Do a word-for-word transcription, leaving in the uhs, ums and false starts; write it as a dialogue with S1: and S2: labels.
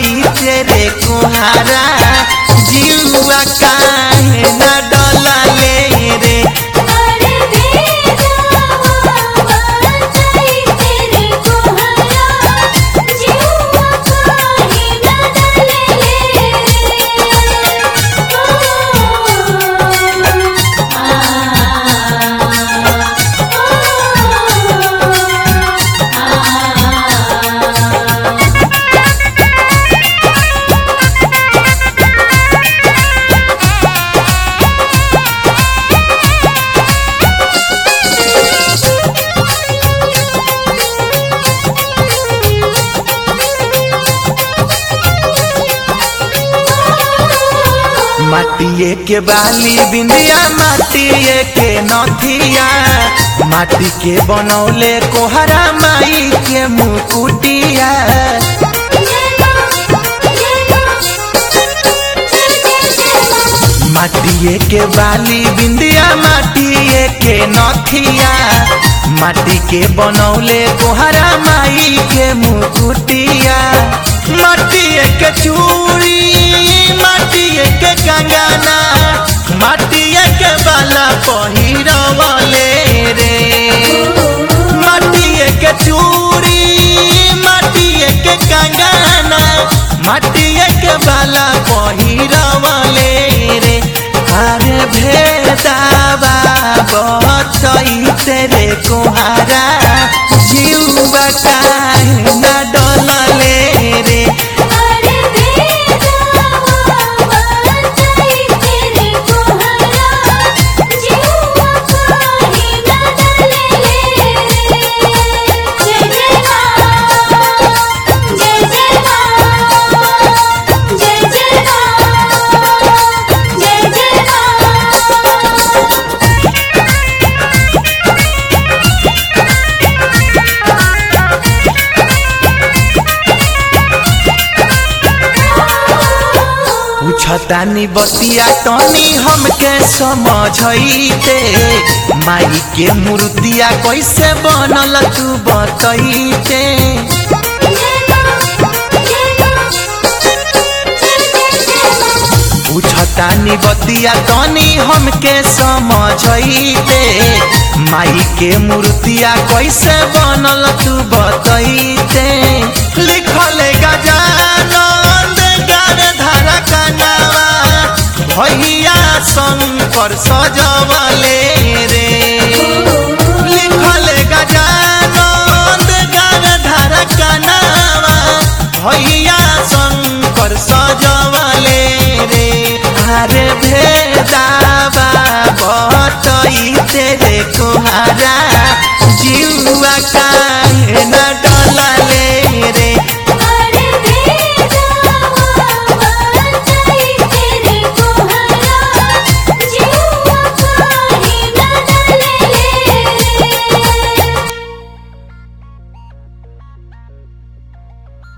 S1: चैते रे कुहारा जीवा काहे न डलले रे। माटिए के बाली बिंदिया माटिए के नथिया माटी के बनौले कोहरा माई के मुकुटिया। माटिए के बाली बिंदिया माटिए के नथिया माटी के बनौले कोहरा माई के मुकुटिया। माटिए के चूड़ी माटिए के कंगना माटिए के बाला पहिरवले रे। माटिए के चूड़ी माटिए के कंगना माटिए के बाला पहिरवले रे। अरे भेदावा बचैते रे कुहारा जीवा काहे न डलले रे। छतानी बतिया तनी हमके समझैते माई के मूर्तिया कैसे बनल तू बतैते। छतानी बतिया तनी हमके समझैते माई के मूर्तिया कैसे बनल तू बतैते। लिखल गजानंद गार धारा कनावा भैया शंकर सजा